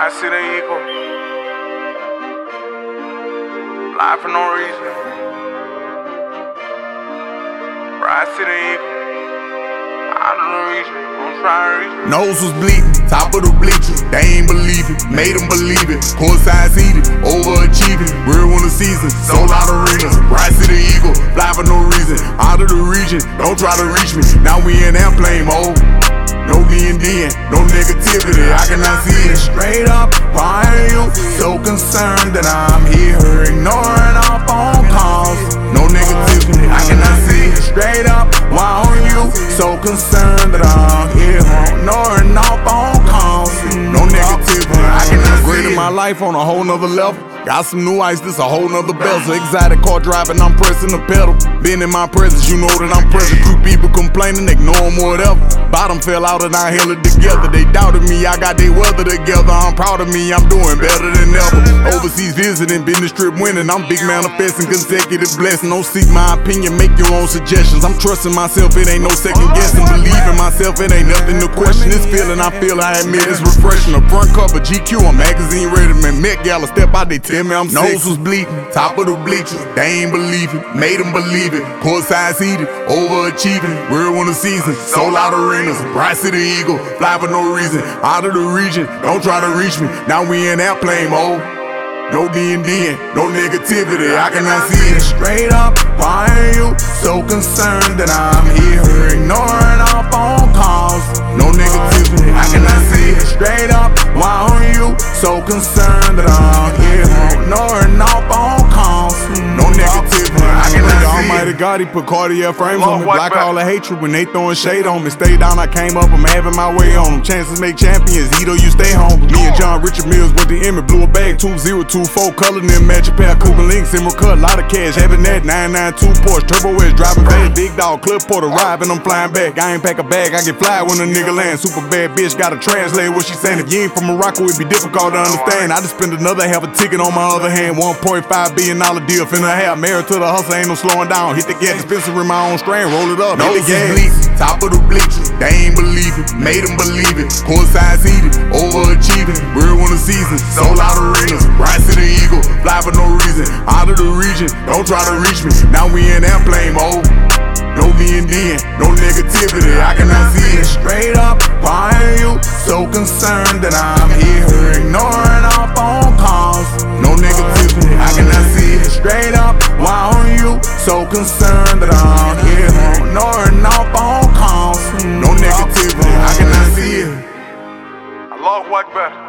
I see the eagle. Fly for no reason. I see the eagle. I don't know the reason. I'm trying to reach it. Nose was bleeding, top of the bleachers. They ain't believe it, made them believe it. Courtside seated, overachieving. Real one of the season, sold out arenas. Bright City Eagle, fly for no reason. Out of the region, don't try to reach me. Now we in airplane mode. No D&D, no negativity, I cannot see it. Straight up, why are you so concerned that I'm here ignoring all phone calls? No negativity, I cannot see it. Straight up, why are you so concerned that I'm here ignoring all phone calls? No negativity, I cannot see it. Grading my life on a whole nother level. Got some new ice, this a whole nother bezel. Exotic car driving, I'm pressing the pedal. Been in my presence, you know that I'm present. Crew people complaining, ignore them, whatever. Bottom fell out and I held it together. They doubted me, I got they weather together. I'm proud of me, I'm doing better than ever. Overseas visiting, business trip winning. I'm big manifesting, consecutive blessing. Don't seek my opinion, make your own suggestions. I'm trusting myself, it ain't no second guessing. Believe in myself, it ain't nothing to question. This feeling I feel, I admit it's refreshing. A front cover, GQ, I'm magazine ready. Man, Met Gala, step out, they tell me I'm sick. Nose was bleeding, top of the bleachers. They ain't believe it, made them believe it. Courtside seated, overachieving. Real one of the season, sold out arenas. Bright City Eagle, fly for no reason. Out of the region, don't try to reach me. Now we in airplane mode. No D&D, no negativity, I cannot see it. Straight up, why are you so concerned that I'm here ignoring all phone calls? No negativity, I cannot see it. Straight up, why are you so concerned that I'm here ignoring all phone calls? No negativity, I cannot see it. Almighty God, he put Cartier frames on me. Block all the hatred when they throwing shade on me. Stay down, I came up, I'm having my way on them. Chances make champions, Edo, you stay home. Me and John Richard Mills with the image, blew a bag 2024, color them match a pair of Cuban links, emerald cut, lot of cash, having that 992 Porsche, Turbo S, driving fast, big dog, clip porter, arriving, I'm flying back. I ain't pack a bag, I get fly when a nigga land. Super bad bitch, gotta translate what she saying. If you ain't from Morocco, it'd be difficult to understand. I just spent another half a ticket on my other hand, $1.5 billion deal, finna have. Married to the hustle, ain't no slowing down. Hit the gas dispenser in my own strain, roll it up, hit the gas. Top of the bleachers, they ain't believe it, made them believe it. Courtside seated, overachieving. Real one of the season, sold out arenas. Bright City Eagle, fly for no reason. Out of the region, don't try to reach me. Now we in airplane mode. No D&D, no negativity, I cannot see it. Straight up, why are you so concerned that I'm here ignoring all phone calls? No negativity, I cannot see it. Straight up, why are you so concerned that I'm here ignoring all phone calls? No negativity, I cannot see it. Allah Akbar.